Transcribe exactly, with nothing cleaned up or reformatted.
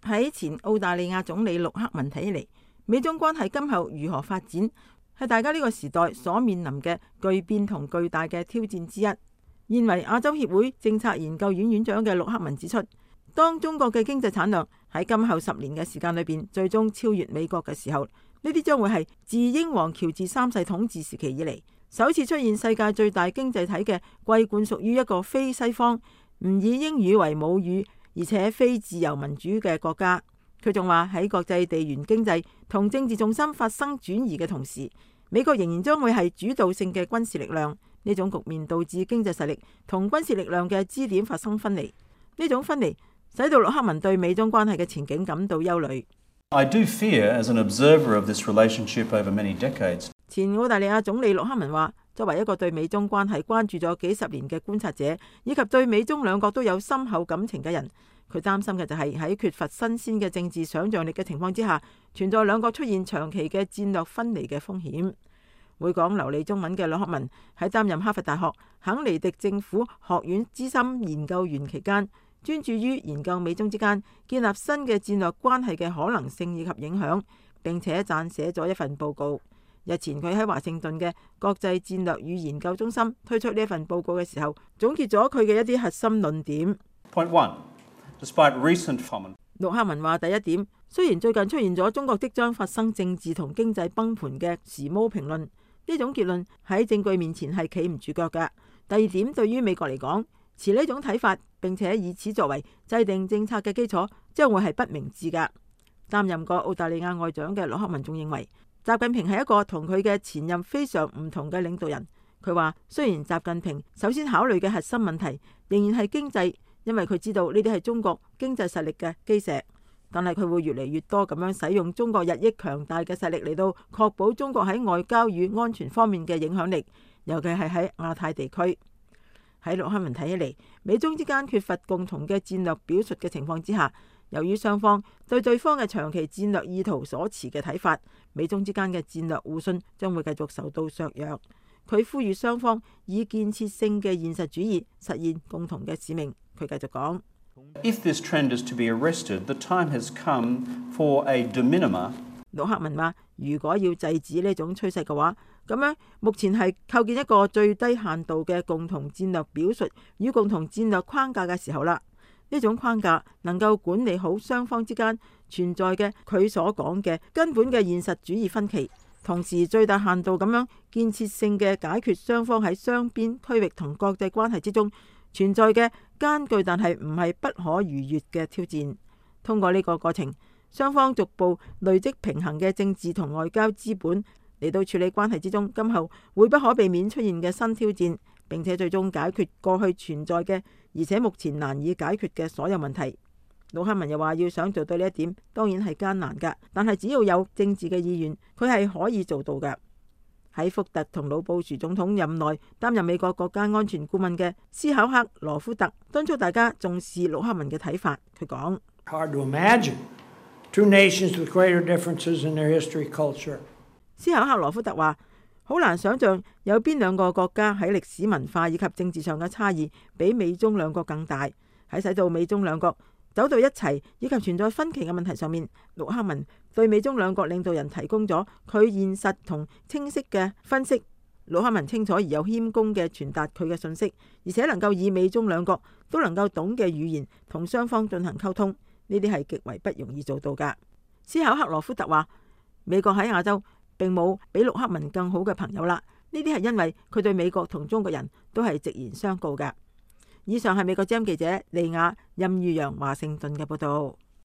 喺前澳大利亞總理陸克文睇起嚟，美中關係今後如何發展，係大家呢個時代所面臨嘅巨變同巨大嘅挑戰之一。現為亞洲協會政策研究院院長嘅陸克文指出，當中國嘅經濟產量喺今後十年嘅時間裏邊最終超越美國嘅時候，呢啲將會係自英皇喬治三世統治時期以嚟首次出現世界最大經濟體嘅桂冠屬於一個非西方、唔以英語為母語，而且非自由民主嘅國家。佢仲話喺國際地緣經濟同政治重心發生轉移嘅同時，美國仍然將會係主導性嘅軍事力量。呢種局面導致經濟實力同軍事力量嘅支點發生分離。呢種分離使到陸克文對美中關係嘅前景感到憂慮。 I do fear, as an observer of this relationship over many decades. 前澳大利亞總理陸克文話，作為一個對美中關係關注咗幾十年嘅觀察者，以及對美中兩國都有深厚感情嘅人，佢擔心嘅就係喺缺乏新鮮嘅政治想像力嘅情況之下，存在兩國出現長期嘅戰略分離嘅風險。會講流利中文嘅陸克文喺擔任哈佛大學肯尼迪政府學院資深研究員期間，專注於研究美中之間建立新嘅戰略關係嘅可能性以及影響，並且撰寫咗一份報告。日前佢喺華盛頓嘅國際戰略與研究中心推出呢一份報告嘅時候，總結咗佢嘅一啲核心論點。 Point one, despite recent phenomenon. 陸克文話：第一點，雖然最近出現咗中國即將發生政治同經濟崩盤嘅時髦評論，呢種結論喺證據面前係企唔住腳㗎。第二點，對於美國嚟講，持呢種睇法並且以此作為制定政策嘅基礎，將會係不明智㗎。擔任過澳大利亞外長嘅陸克文仲認為，習近平係一個同佢嘅前任非常唔同嘅領導人。佢話雖然習近平首先考慮嘅核心問題仍然係經濟，因為佢知道呢啲係中國經濟實力嘅基石，但係佢會越嚟越多咁樣使用中國日益強大嘅實力嚟到確保中國喺外交與安全方面嘅影響力，尤其係喺亞太地區。喺陸克文睇起嚟，美中之間缺乏共同嘅戰略表述嘅情況之下，由於雙方對對方嘅長期戰略意圖所持嘅睇法，美中之間嘅戰略互信將會繼續受到削弱。佢呼籲雙方以建設性嘅現實主義實現共同嘅使命。佢繼續講 ：If this trend is to be arrested, the time has come for a de minima. 陸克文話：如果要制止呢種趨勢嘅話，咁樣目前係構建一個最低限度嘅共同戰略表述與共同戰略框架嘅時候啦。呢種框架能夠管理好雙方之間存在嘅佢所講嘅根本嘅現實主義分逾，同時最大限度咁樣建設性嘅解決雙方喺雙邊區域同國際關係之中存在嘅艱巨但係唔係不可逾越嘅挑戰。通過呢個過程，雙方逐步累積平衡嘅政治同外交資本，嚟到處理關係之中今後會不可避免出現嘅新挑戰，並且最終解決過去存在嘅而且目前難以解決嘅所有問題。陸克文又話：要想做到呢一點，當然係艱難噶，但係只要有政治嘅意願，佢係可以做到噶。喺福特同老布殊總統任內擔任美國國家安全顧問嘅斯考克羅夫特敦促大家重視陸克文嘅睇法。佢講 ：Hard to imagine two nations with greater differences in their history, culture. 斯考克羅夫特話：好難想象有邊兩個國家喺歷史文化以及政治上嘅差異比美中兩國更大。喺使到美中兩國走到一齊以及存在分歧嘅問題上面，陸克文對美中兩國領導人提供咗佢現實同清晰嘅分析。陸克文清楚而又謙恭嘅傳達佢嘅信息，而且能夠以美中兩國都能夠懂嘅語言同雙方進行溝通，呢啲係極為不容易做到噶。斯考克羅夫特話：美國喺亞洲並冇比陸克文更好嘅朋友啦，呢啲係因為佢對美國同中國人都係直言相告噶。以上係美國之音記者利亞任裕陽華盛頓嘅報道。